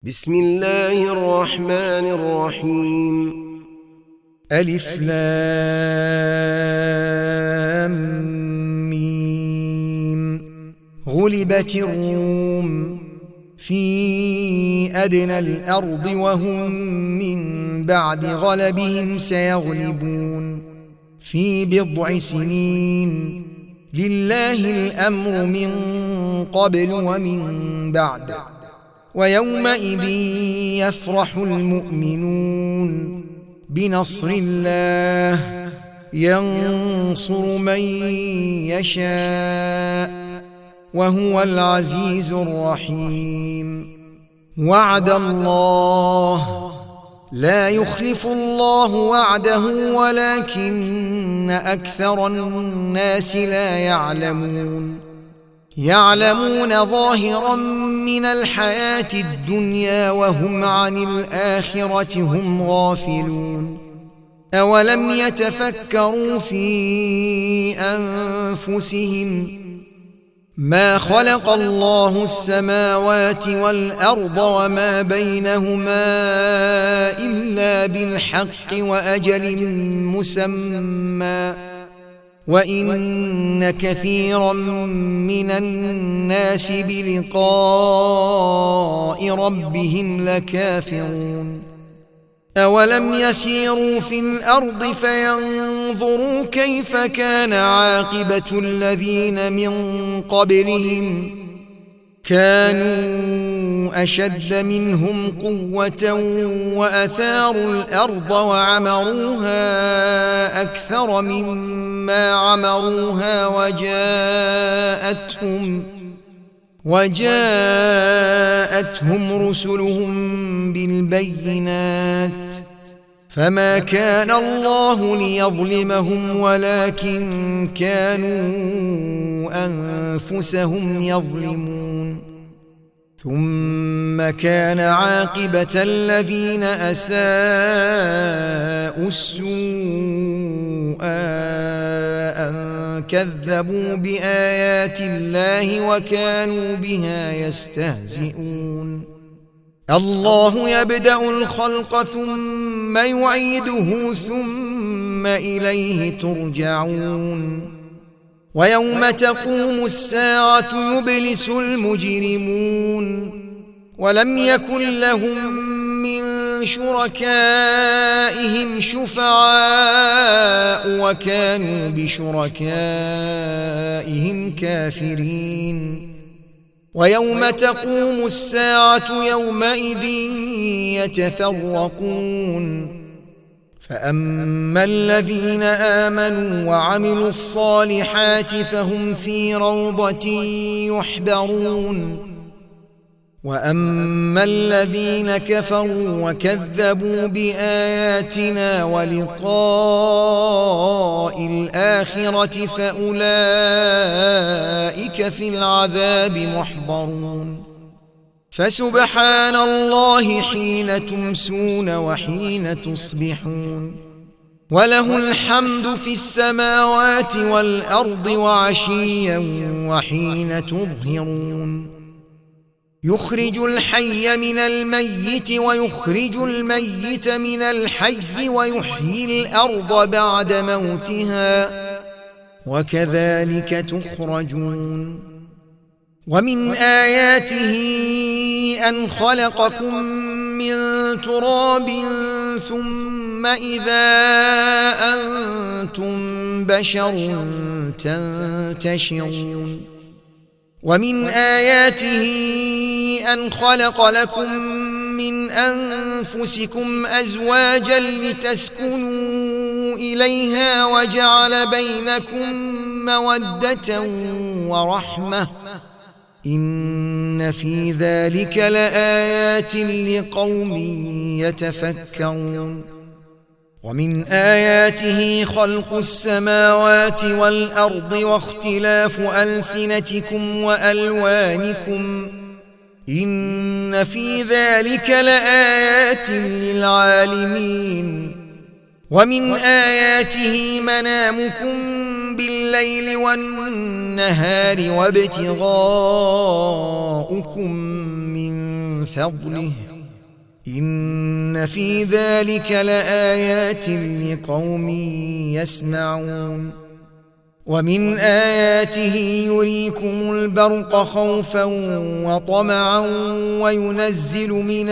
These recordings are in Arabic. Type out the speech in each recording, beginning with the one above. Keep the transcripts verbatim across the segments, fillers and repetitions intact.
بسم الله الرحمن الرحيم. ألف لام ميم. غلبت الروم في أدنى الأرض وهم من بعد غلبهم سيغلبون في بضع سنين. لله الأمر من قبل ومن بعد، ويومئذ يفرح المؤمنون بنصر الله ينصر من يشاء وهو العزيز الرحيم. وعد الله لا يخلف الله وعده ولكن أكثر الناس لا يعلمون. يعلمون ظاهرا من الحياة الدنيا وهم عن الآخرة هم غافلون. أولم يتفكروا في أنفسهم ما خلق الله السماوات والأرض وما بينهما إلا بالحق وأجل مسمى، وإن كثيرا من الناس بلقاء ربهم لكافرون. أولم يسيروا في الأرض فينظروا كيف كان عاقبة الذين من قبلهم؟ كانوا أشد منهم قوة وأثاروا الأرض وعمروها أكثر مما عمروها وجاءتهم وجاءتهم رسلهم بالبينات، فما كان الله ليظلمهم ولكن كانوا أنفسهم يظلمون. ثم كان عاقبة الذين أساءوا السوء أن كذبوا بآيات الله وكانوا بها يستهزئون. الله يبدأ الخلق ثم يعيده ثم إليه ترجعون. ويوم تقوم الساعة يبلس المجرمون ولم يكن لهم من شركائهم شفعاء وكانوا بشركائهم كافرين. ويوم تقوم الساعة يومئذ يتفرقون، فأما الذين آمنوا وعملوا الصالحات فهم في روضة يحبرون، وأما الذين كفروا وكذبوا بآياتنا ولقاء الآخرة فأولئك في العذاب محضرون. فسبحان الله حين تمسون وحين تصبحون، وله الحمد في السماوات والأرض وعشيا وحين تظهرون. يخرج الحي من الميت ويخرج الميت من الحي ويحيي الأرض بعد موتها وكذلك تخرجون. ومن آياته أن خلقكم من تراب ثم إذا أنتم بشر تنتشرون. ومن آياته أن خلق لكم من أنفسكم أزواجا لتسكنوا إليها وجعل بينكم مودة ورحمة، إن في ذلك لآيات لقوم يتفكرون. ومن آياته خلق السماوات والأرض واختلاف ألسنتكم وألوانكم، إن في ذلك لآيات للعالمين. ومن آياته منامكم بالليل والنهار وابتغاؤكم من فضله إن في ذلك لآيات لقوم يسمعون ومن آياته يريكم البرق خوفا وطمعا وينزل من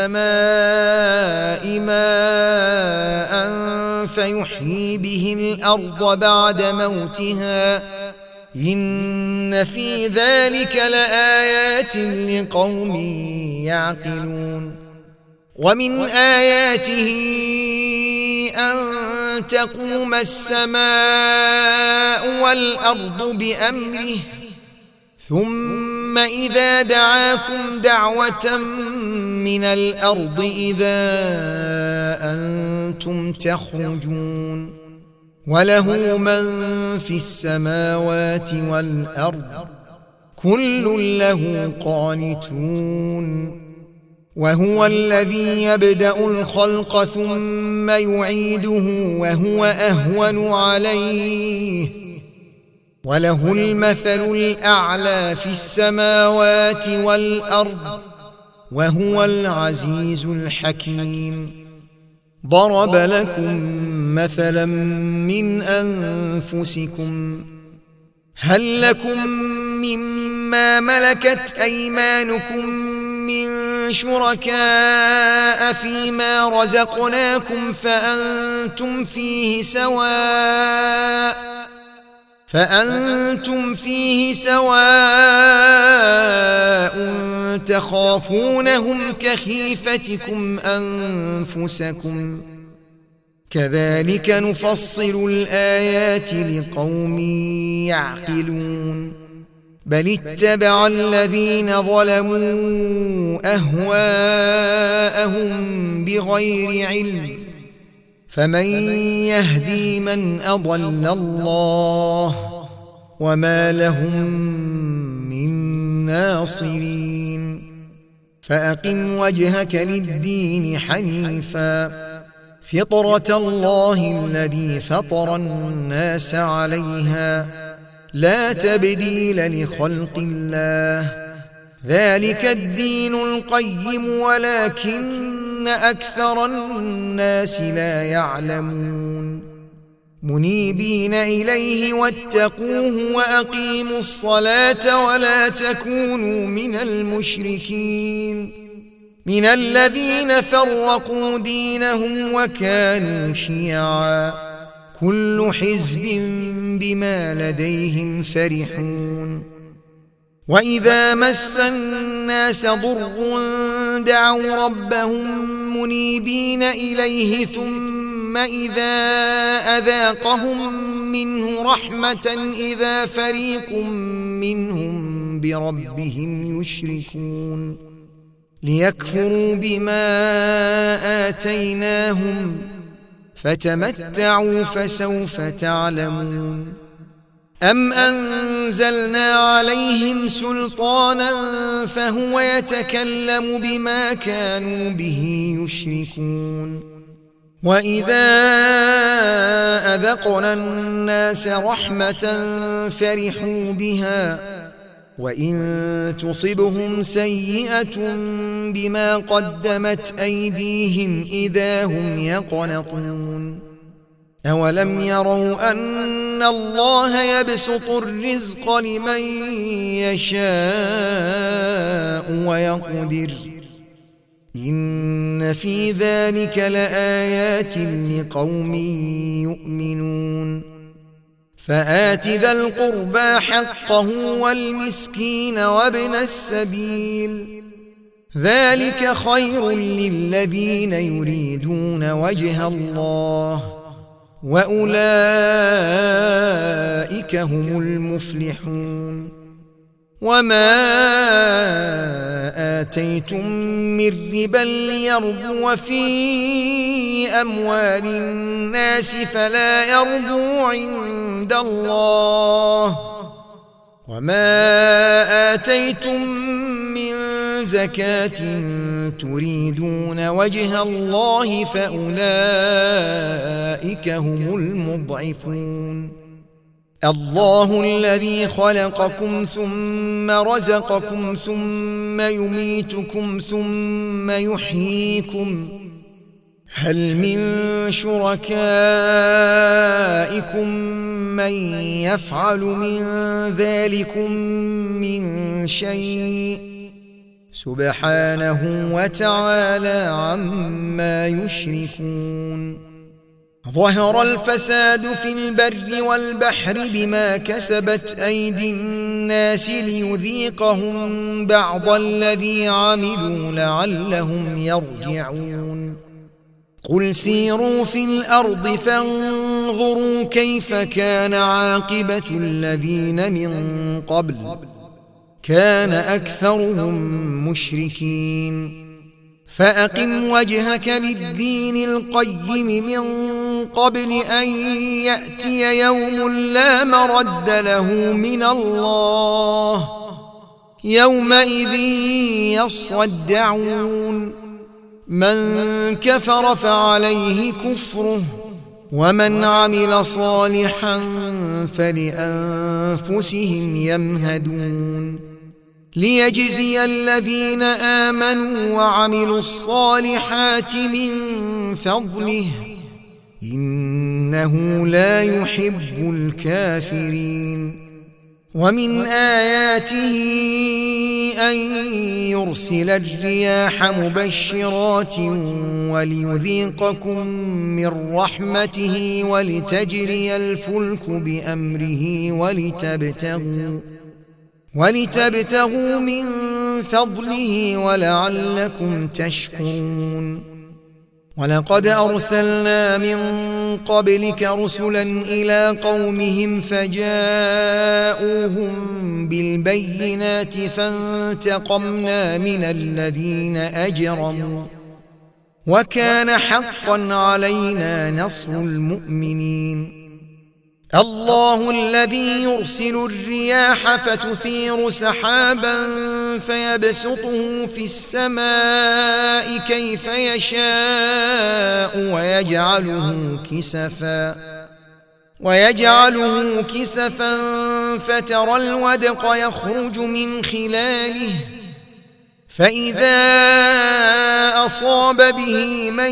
السماء ماء فيحيي به الأرض بعد موتها إن في ذلك لآيات لقوم يعقلون ومن آياته أن تقوم السماء والأرض بأمره ثم إذا دعاكم دعوة من الأرض إذا أنتم تخرجون وله من في السماوات والأرض كل له قانتون وهو الذي يبدأ الخلق ثم يعيده وهو أهون عليه وله المثل الأعلى في السماوات والأرض وهو العزيز الحكيم ضرب لكم مثلا من أنفسكم هل لكم مما ملكت أيمانكم من شركاء فيما رزقناكم فأنتم فيه سواء فأنتم فيه سواء تخافونهم كخيفتكم أنفسكم كذلك نفصل الآيات لقوم يعقلون بل اتبع الذين ظلموا أهواءهم بغير علم فمن يهدي من أضل الله وما لهم من ناصرين فأقم وجهك للدين حنيفا فطرة الله الذي فطر الناس عليها لا تبديل لخلق الله ذلك الدين القيم ولكن أكثر الناس لا يعلمون منيبين إليه واتقوه وأقيموا الصلاة ولا تكونوا من المشركين من الذين فرقوا دينهم وكانوا شيعا كل حزب بما لديهم فرحون وإذا مس الناس ضر دعوا ربهم منيبين إليه ثم إذا أذاقهم منه رحمة إذا فريق منهم بربهم يشركون ليكفروا بما آتيناهم فتمتعوا فسوف تعلمون أم أنزلنا عليهم سلطانا فهو يتكلم بما كانوا به يشركون وإذا أذقنا الناس رحمة فرحوا بها وإن تصبهم سيئة بما قدمت أيديهم إذا هم يقنطون أولم يروا أن الله يبسط الرزق لمن يشاء ويقدر إن في ذلك لآيات لقوم يؤمنون فآت ذا القربى حقه والمسكين وابن السبيل ذلك خير للذين يريدون وجه الله وأولئك هم المفلحون وما آتيتم من ربا ليربو في أموال الناس فلا يربو عند الله وما آتيتم من زكاة تريدون وجه الله فأولئك هم المضعفون الله الذي خلقكم ثم رزقكم ثم ثم يميتكم ثم يحييكم هل من شركائكم من يفعل من ذلكم من شيء سبحانه وتعالى عما يشركون ظهر الفساد في البر والبحر بما كسبت أيدي الناس ليذيقهم بعض الذي عملوا لعلهم يرجعون قل سيروا في الأرض فانظروا كيف كان عاقبة الذين من قبل كان أكثرهم مشركين فأقم وجهك للدين القيم من قبل أن يأتي يوم لا مرد له من الله يومئذ يصدعون من كفر فعليه كفره ومن عمل صالحا فلأنفسهم يمهدون ليجزي الذين آمنوا وعملوا الصالحات من فضله إنه لا يحب الكافرين ومن آياته أن يرسل الرياح مبشرات وليذيقكم من رحمته ولتجري الفلك بأمره ولتبتغوا ولتبتغوا من فضله ولعلكم تشكرون ولقد أرسلنا من قبلك رسلا إلى قومهم فجاءوهم بالبينات فانتقمنا من الذين أجرموا وكان حقا علينا نصر المؤمنين الله الذي يرسل الرياح فتثير سحابا فيبسطه في السماء كيف يشاء ويجعله كسفا ويجعله كسفا فترى الودق يخرج من خلاله فإذا أصاب به من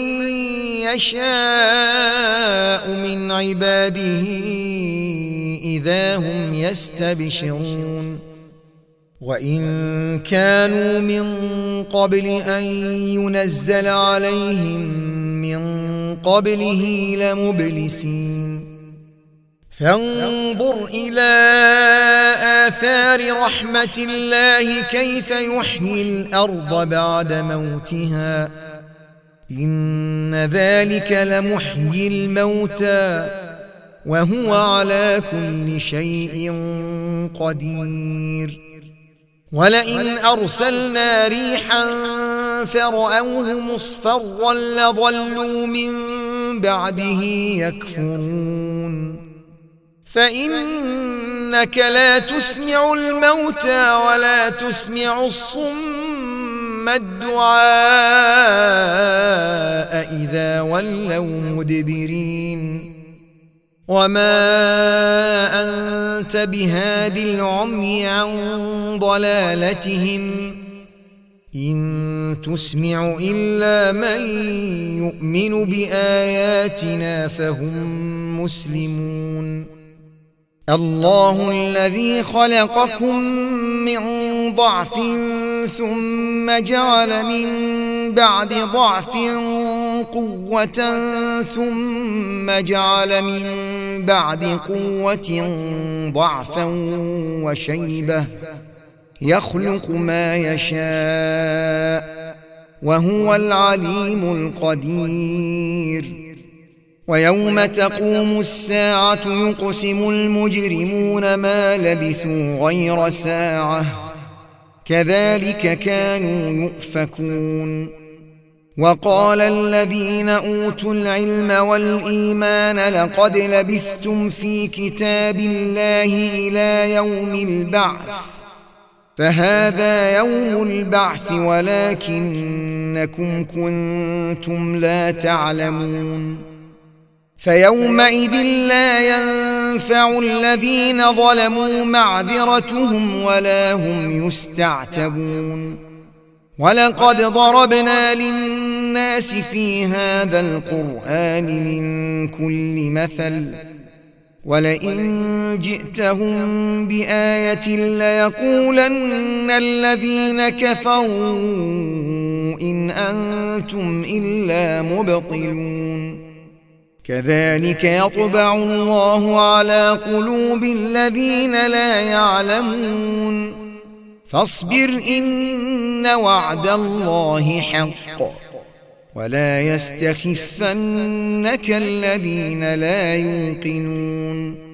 يشاء من عباده إذا هم يستبشرون وإن كانوا من قبل أن ينزل عليهم من قبله لمبلسين فانظر إلى آثار رحمة الله كيف يحيي الأرض بعد موتها إن ذلك لمحيي الموتى وهو على كل شيء قدير ولئن أرسلنا ريحا فرأوه مصفرا لظلوا من بعده يكفرون فإنك لا تسمع الموتى ولا تسمع الصم الدعاء إذا ولوا مدبرين وما أنت بهاد العمي عن ضلالتهم إن تسمع إلا من يؤمن بآياتنا فهم مسلمون الله الذي خلقكم من ضعف ثم جعل من بعد ضعف قوة ثم جعل من بعد قوة ضعفا وشيبة يخلق ما يشاء وهو العليم القدير ويوم تقوم الساعة يقسم المجرمون ما لبثوا غير ساعة كذلك كانوا يؤفكون وقال الذين أوتوا العلم والإيمان لقد لبثتم في كتاب الله إلى يوم البعث فهذا يوم البعث ولكنكم كنتم لا تعلمون فيومئذ لا ينفع الذين ظلموا معذرتهم ولا هم يستعتبون ولقد ضربنا للناس في هذا القرآن من كل مثل ولئن جئتهم بآية ليقولن الذين كفروا إن أنتم إلا مبطلون كذلك يطبع الله على قلوب الذين لا يعلمون فاصبر إن وعد الله حق ولا يستخفنك الذين لا يوقنون